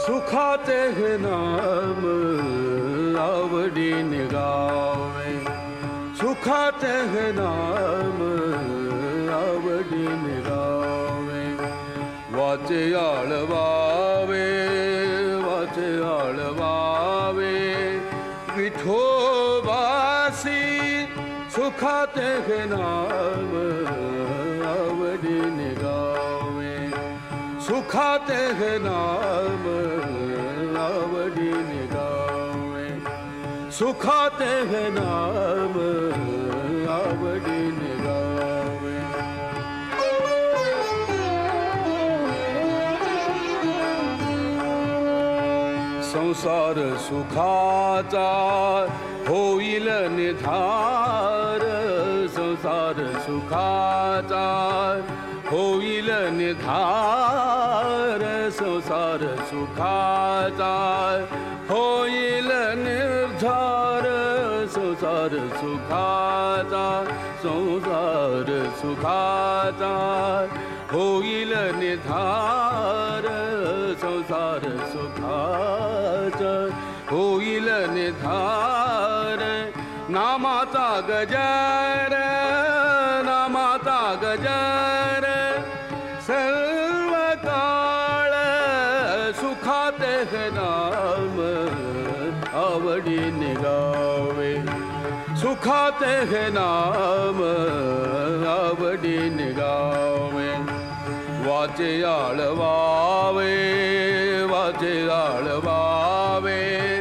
सुखाते हैं नाम आवडीने गावे, सुखाते हैं नाम आवडीने गावे. वाचे आळवावे, वाचे आळवावे, विठोबासी सुखाते हैं नाम आवडीने गावे, सुखाते हैं नाम आवडीने गावे, सुखाते हैं नाम आवडीने गावे. संसार सुखाचा होईल निधार, संसार सुखाचा होईल निधार, संसार सुखाचा होईल निर्धार, संसार सुखाचा, संसार सुखाचा होईल निधार, संसार सुखाचा होईल निधार. नामाचा गजर, नामाचा गजर सर्व काळ सुखाते हैं नाम आवडीने गावे, सुखाते हैं नाम आवडीने गावे. वाचे आळवावे, वाचे आळवावे,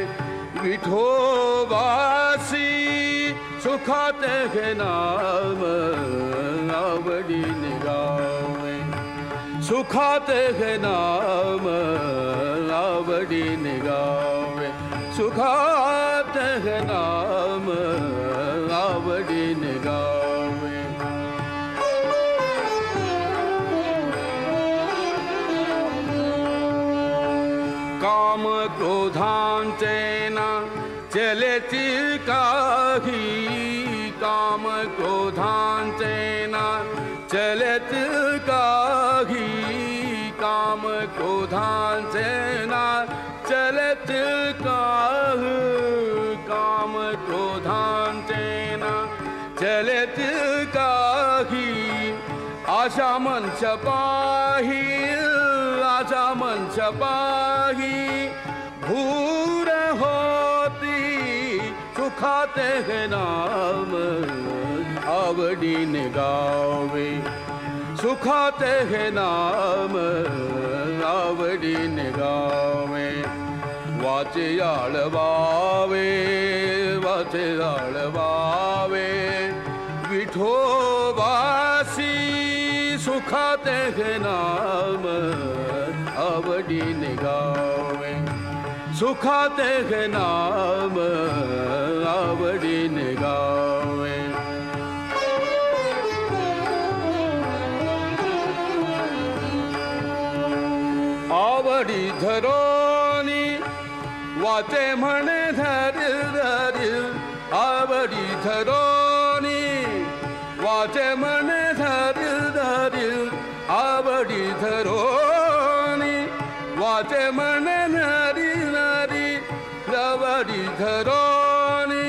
विठोबासी सुखाते हैं नाम आवडीने गावे, सुखाते हैं नाम आवडीने गावे, सुखाते हैं नाम आवडीने गावे. काम क्रोधांचे ना चलेती काही, काम क्रोधांचे ना चलत काही, काम क्रोधांचे ना चलत काही, काम क्रोधांचे ना चलत काही. आशा मन छपाही, आशा मन छपाही भूर होती, सुखाते हैं नाम आवडीने गावे, सुखाते हैं नाम आवडीने गावे. वाचे आळवावे, वाचे आळवावे, विठोबासी सुखाते हैं नाम आवडीने गावे, सुखाते हैं नाम आवडीने गावे. आवडी धरोनी वाचे म्हणे धरील धरील, आवडी धरोनी वाचे म्हणे धरील धरील, आवडी धरोनी वाचे म्हणे धरी धरी, आवडी धरोनी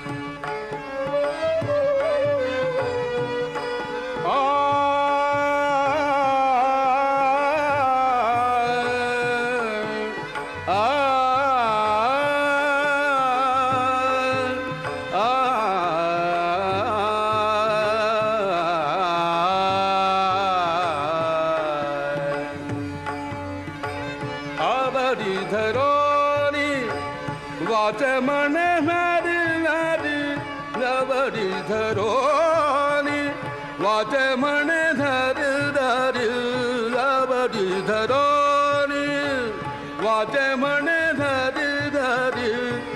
वाचे म्हणे धरी धरी, आवडी धरोनी वाचे म्हणे धरी धरी, आवडी धरोनी वाचे म्हणे धरी धरी.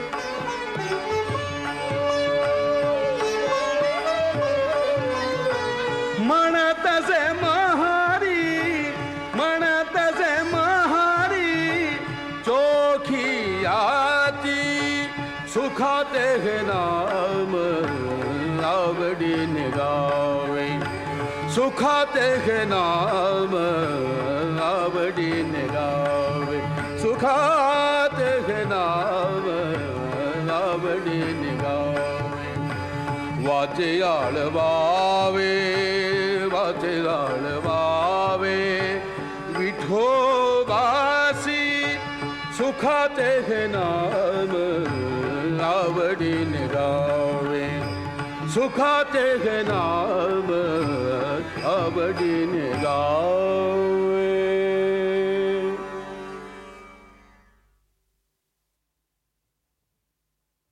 म्हणतसे महारी, म्हणतसे महारी चोखियाची सुखाते हैं नाम आवडीने गावे, सुखाते हे नाम आवडीने गावे सुखाते हे नाम आवडीने गावे वाचे आळवावे वाचे आळवावे विठोबासी सुखाते हे नाम आवडीने गावे सुखाते हे नाम आवडीने गावे